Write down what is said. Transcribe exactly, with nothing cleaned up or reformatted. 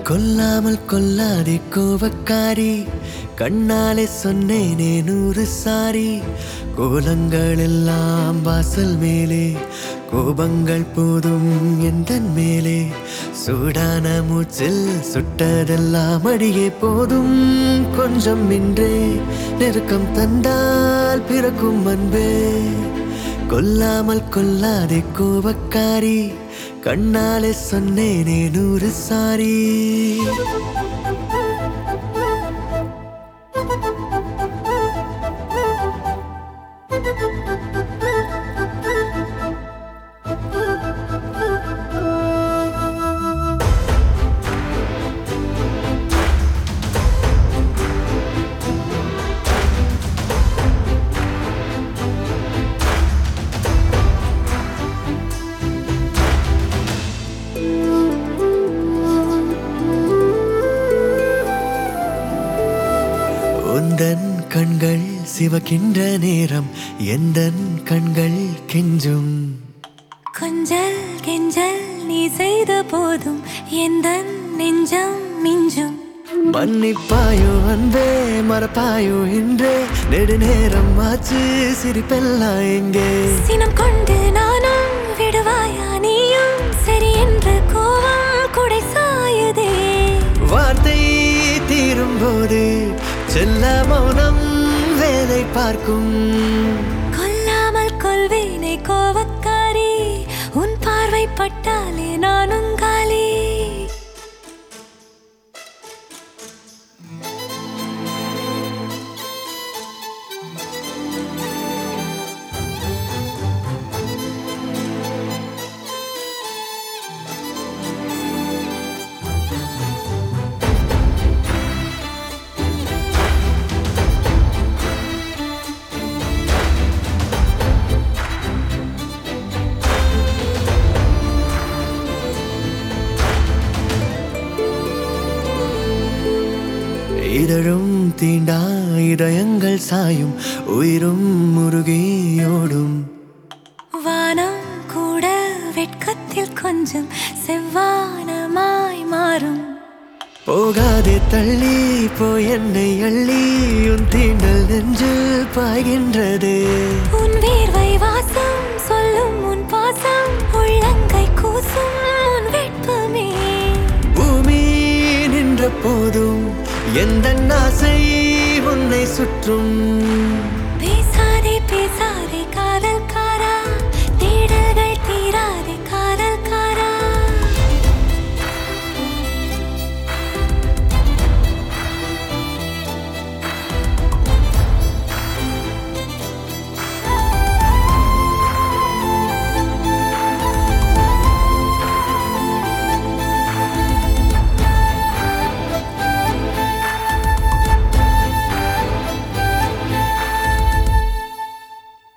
கொல்லாமல் கொல்லாதே கோபக்காரி, கண்ணாலே சொன்னேனே நூறு சாரி. கோலங்கள் எல்லாம் வாசல் மேலே, கோபங்கள் போதும் எந்தன் மேலே. சூடான மூச்சில் சுட்டதெல்லாம் அடியே போதும். கொஞ்சம் இன்றே நெருக்கம் தந்தால் பிறக்கும் அன்பே. கொல்லாமல் கொல்லாதே கோபக்காரி, கண்ணாலே சொன்னேனே நூறு சாரி. உந்தன் கண்கள் சிவக்கின்ற நேரம் எந்தன் கண்கள் கெஞ்சும். கொஞ்சல் கெஞ்சல் நீ செய்த போதும் எந்தன் நெஞ்சம் மிஞ்சும். மன்னிப்பாயோ அன்பே மறப்பாயோ இன்றே, நெடுநேரம் ஆச்சு சிரிப்பெல்லாம் எங்கே. சினம் கொண்டு நானும் விடுவாயா நீயும், சரி என்று கோவம் குடை சாயுதே. வார்த்தை தீரும் போது செல்ல மௌனம் வேலை பார்க்கும். கொல்லாமல் கொள்வேனே கோவக்காரி, உன் பார்வை பட்டாலே நானும் காலி. இதழும் தீண்டா இதயங்கள் சாயும், உயிரும் முருகியோடும். வானம் கூட வெட்கத்தில் கொஞ்சம் செவ்வானமாய் மாறும். போகாதே தள்ளி போய் என்னை அள்ளி, உன் தீண்டல் நெஞ்சில் பாய்கின்றது. உன் வேர்வை வாசம் சொல்லும் உன் பாசம், உள்ளங்கை கூசும் உன் வெட்பமே. பூமி நின்ற போதும் எந்த ஆசை உன்னை சுற்றும். பேசாதே பேசாதே காதல்